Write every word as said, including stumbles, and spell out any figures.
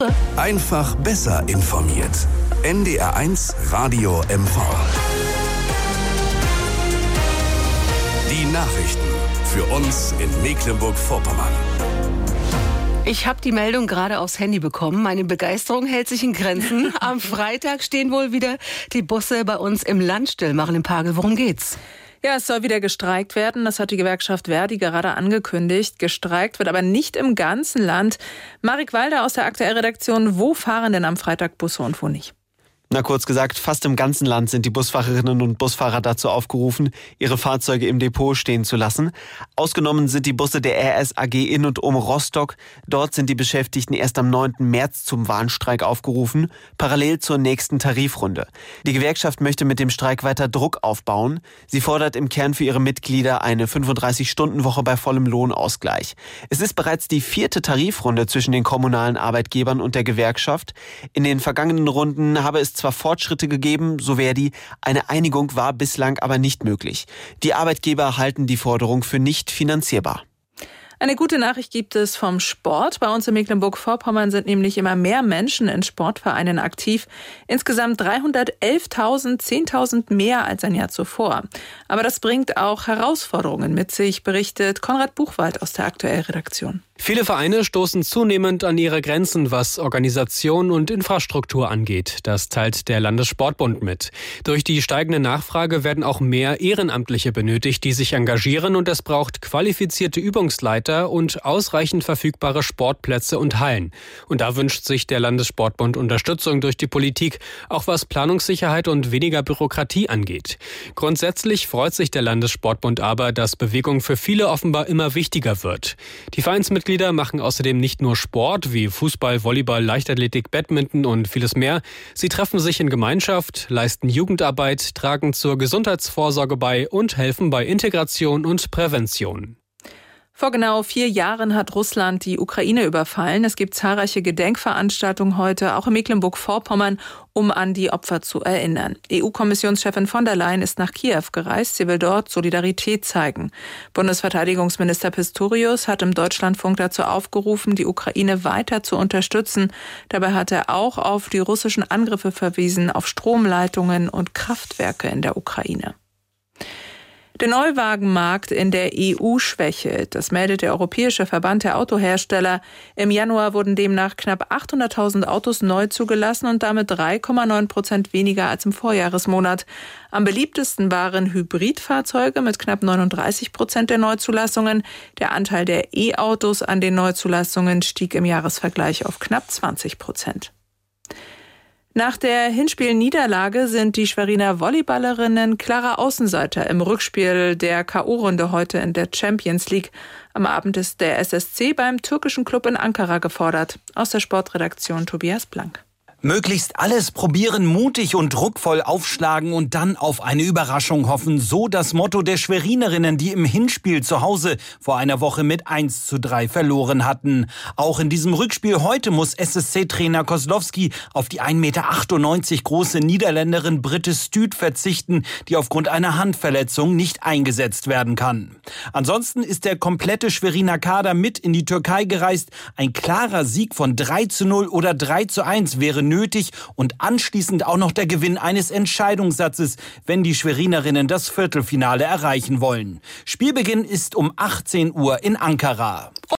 Einfach besser informiert. N D R eins Radio M V. Die Nachrichten für uns in Mecklenburg-Vorpommern. Ich habe die Meldung gerade aufs Handy bekommen. Meine Begeisterung hält sich in Grenzen. Am Freitag stehen wohl wieder die Busse bei uns im Land still. Maren Pagel, worum geht's? Ja, es soll wieder gestreikt werden. Das hat die Gewerkschaft Verdi gerade angekündigt. Gestreikt wird aber nicht im ganzen Land. Marek Walder aus der Aktuell-Redaktion. Wo fahren denn am Freitag Busse und wo nicht? Na, kurz gesagt, fast im ganzen Land sind die Busfahrerinnen und Busfahrer dazu aufgerufen, ihre Fahrzeuge im Depot stehen zu lassen. Ausgenommen sind die Busse der R S A G in und um Rostock. Dort sind die Beschäftigten erst am neunten März zum Warnstreik aufgerufen, parallel zur nächsten Tarifrunde. Die Gewerkschaft möchte mit dem Streik weiter Druck aufbauen. Sie fordert im Kern für ihre Mitglieder eine fünfunddreißig-Stunden-Woche bei vollem Lohnausgleich. Es ist bereits die vierte Tarifrunde zwischen den kommunalen Arbeitgebern und der Gewerkschaft. In den vergangenen Runden habe es zwar Fortschritte gegeben, so Verdi, eine Einigung war bislang aber nicht möglich. Die Arbeitgeber halten die Forderung für nicht finanzierbar. Eine gute Nachricht gibt es vom Sport. Bei uns in Mecklenburg-Vorpommern sind nämlich immer mehr Menschen in Sportvereinen aktiv. Insgesamt dreihundertelftausend, zehntausend mehr als ein Jahr zuvor. Aber das bringt auch Herausforderungen mit sich, berichtet Konrad Buchwald aus der Aktuell-Redaktion. Viele Vereine stoßen zunehmend an ihre Grenzen, was Organisation und Infrastruktur angeht. Das teilt der Landessportbund mit. Durch die steigende Nachfrage werden auch mehr Ehrenamtliche benötigt, die sich engagieren, und es braucht qualifizierte Übungsleiter und ausreichend verfügbare Sportplätze und Hallen. Und da wünscht sich der Landessportbund Unterstützung durch die Politik, auch was Planungssicherheit und weniger Bürokratie angeht. Grundsätzlich freut sich der Landessportbund aber, dass Bewegung für viele offenbar immer wichtiger wird. Die Vereinsmitglieder machen außerdem nicht nur Sport wie Fußball, Volleyball, Leichtathletik, Badminton und vieles mehr. Sie treffen sich in Gemeinschaft, leisten Jugendarbeit, tragen zur Gesundheitsvorsorge bei und helfen bei Integration und Prävention. Vor genau vier Jahren hat Russland die Ukraine überfallen. Es gibt zahlreiche Gedenkveranstaltungen heute, auch in Mecklenburg-Vorpommern, um an die Opfer zu erinnern. E U-Kommissionschefin von der Leyen ist nach Kiew gereist. Sie will dort Solidarität zeigen. Bundesverteidigungsminister Pistorius hat im Deutschlandfunk dazu aufgerufen, die Ukraine weiter zu unterstützen. Dabei hat er auch auf die russischen Angriffe verwiesen, auf Stromleitungen und Kraftwerke in der Ukraine. Der Neuwagenmarkt in der E U schwächelt. Das meldet der Europäische Verband der Autohersteller. Im Januar wurden demnach knapp achthunderttausend Autos neu zugelassen und damit drei Komma neun Prozent weniger als im Vorjahresmonat. Am beliebtesten waren Hybridfahrzeuge mit knapp neununddreißig Prozent der Neuzulassungen. Der Anteil der E-Autos an den Neuzulassungen stieg im Jahresvergleich auf knapp zwanzig Prozent. Nach der Hinspielniederlage sind die Schweriner Volleyballerinnen klare Außenseiter im Rückspiel der K O-Runde heute in der Champions League. Am Abend ist der S S C beim türkischen Club in Ankara gefordert. Aus der Sportredaktion Tobias Blank. Möglichst alles probieren, mutig und druckvoll aufschlagen und dann auf eine Überraschung hoffen. So das Motto der Schwerinerinnen, die im Hinspiel zu Hause vor einer Woche mit eins zu drei verloren hatten. Auch in diesem Rückspiel heute muss S S C-Trainer Kozlowski auf die ein Meter achtundneunzig große Niederländerin Britte Stüt verzichten, die aufgrund einer Handverletzung nicht eingesetzt werden kann. Ansonsten ist der komplette Schweriner Kader mit in die Türkei gereist. Ein klarer Sieg von drei zu null oder drei zu eins wäre nötig und anschließend auch noch der Gewinn eines Entscheidungssatzes, wenn die Schwerinerinnen das Viertelfinale erreichen wollen. Spielbeginn ist um achtzehn Uhr in Ankara.